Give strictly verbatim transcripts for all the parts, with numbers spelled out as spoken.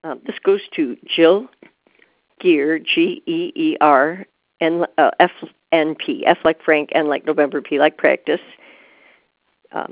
Um, this goes to Jill Geer, G E E R, N, uh, F N P, F like Frank, N like November, P like practice. Um,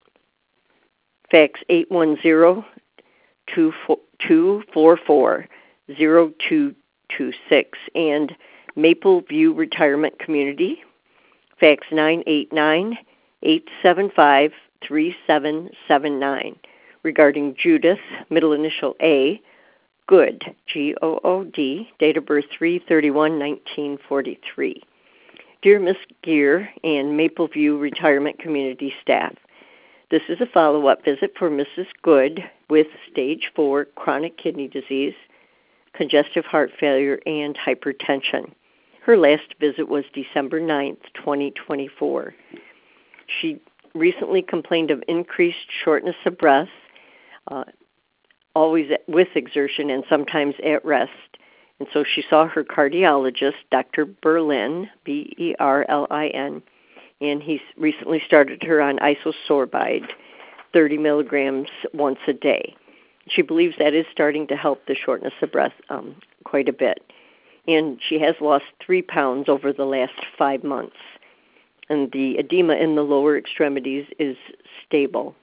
fax eight one zero, two four four, zero two two six. And Maple View Retirement Community, fax nine eight nine, eight seven five, three seven seven nine. Regarding Judith, middle initial A, Good, G O O D, date of birth three thirty-one nineteen forty-three. Dear Miss Geer and Maple View Retirement Community staff, this is a follow-up visit for Missus Good with stage four chronic kidney disease, congestive heart failure, and hypertension. Her last visit was December ninth, twenty twenty-four. She recently complained of increased shortness of breath, uh, always with exertion and sometimes at rest. And so she saw her cardiologist, Doctor Berlin, B E R L I N, and he recently started her on isosorbide, thirty milligrams once a day. She believes that is starting to help the shortness of breath um, quite a bit. And she has lost three pounds over the last five months. And the edema in the lower extremities is stable.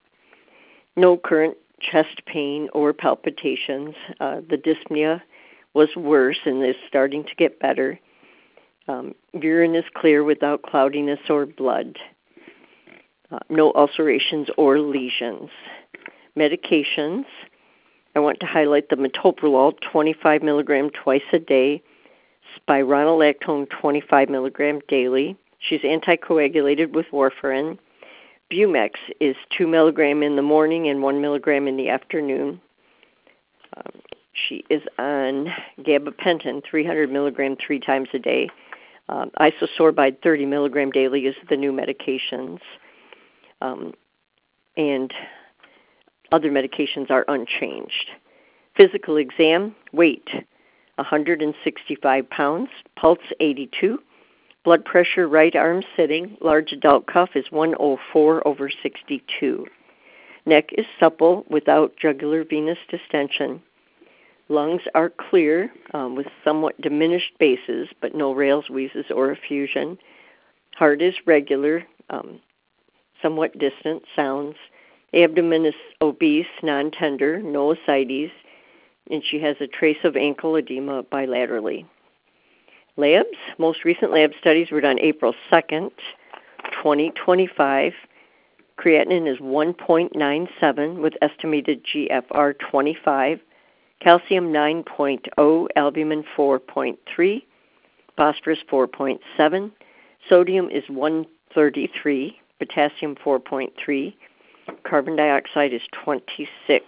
No current chest pain or palpitations. Uh, the dyspnea was worse and is starting to get better. Um, urine is clear without cloudiness or blood. Uh, no ulcerations or lesions. Medications, I want to highlight the metoprolol, twenty-five milligram twice a day, spironolactone, twenty-five milligram daily. She's anticoagulated with warfarin. Bumex is two milligram in the morning and one milligram in the afternoon. Um, she is on gabapentin, three hundred milligram three times a day. Um, isosorbide, thirty milligram daily is the new medications. Um, and other medications are unchanged. Physical exam, weight, one hundred sixty-five pounds, pulse eighty-two, blood pressure right arm sitting, large adult cuff is one oh four over sixty-two. Neck is supple without jugular venous distension. Lungs are clear um, with somewhat diminished bases, but no rales, wheezes, or effusion. Heart is regular, um, somewhat distant sounds. Abdomen is obese, non-tender, no ascites, and she has a trace of ankle edema bilaterally. Labs, most recent lab studies were done April second, twenty twenty-five. Creatinine is one point nine seven with estimated G F R twenty-five. Calcium nine point oh, albumin four point three, phosphorus four point seven. Sodium is one thirty-three, potassium four point three. Carbon dioxide is twenty-six.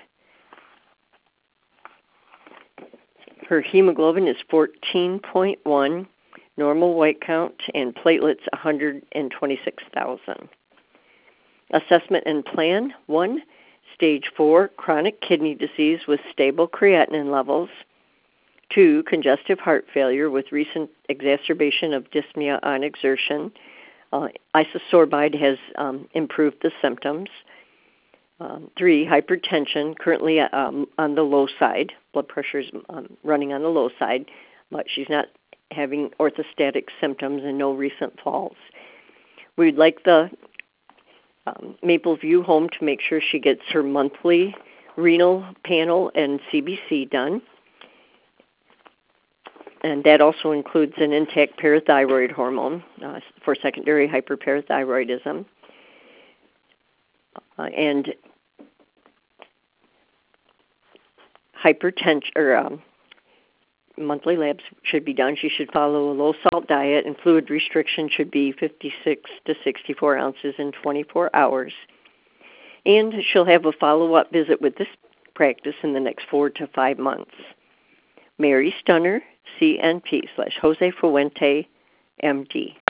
Her hemoglobin is fourteen point one, normal white count, and platelets one hundred twenty-six thousand. Assessment and plan, one, stage four, chronic kidney disease with stable creatinine levels. Two, congestive heart failure with recent exacerbation of dyspnea on exertion. Uh, isosorbide has um, improved the symptoms. Um, three, hypertension, currently um, on the low side. Blood pressure is um, running on the low side, but she's not having orthostatic symptoms and no recent falls. We'd like the um, Maple View home to make sure she gets her monthly renal panel and C B C done. And that also includes an intact parathyroid hormone uh, for secondary hyperparathyroidism. Uh, and hypertension, or um, monthly labs should be done. She should follow a low-salt diet, and fluid restriction should be fifty-six to sixty-four ounces in twenty-four hours. And she'll have a follow-up visit with this practice in the next four to five months. Mary Stunner, C N P slash Jose Fuente, M D.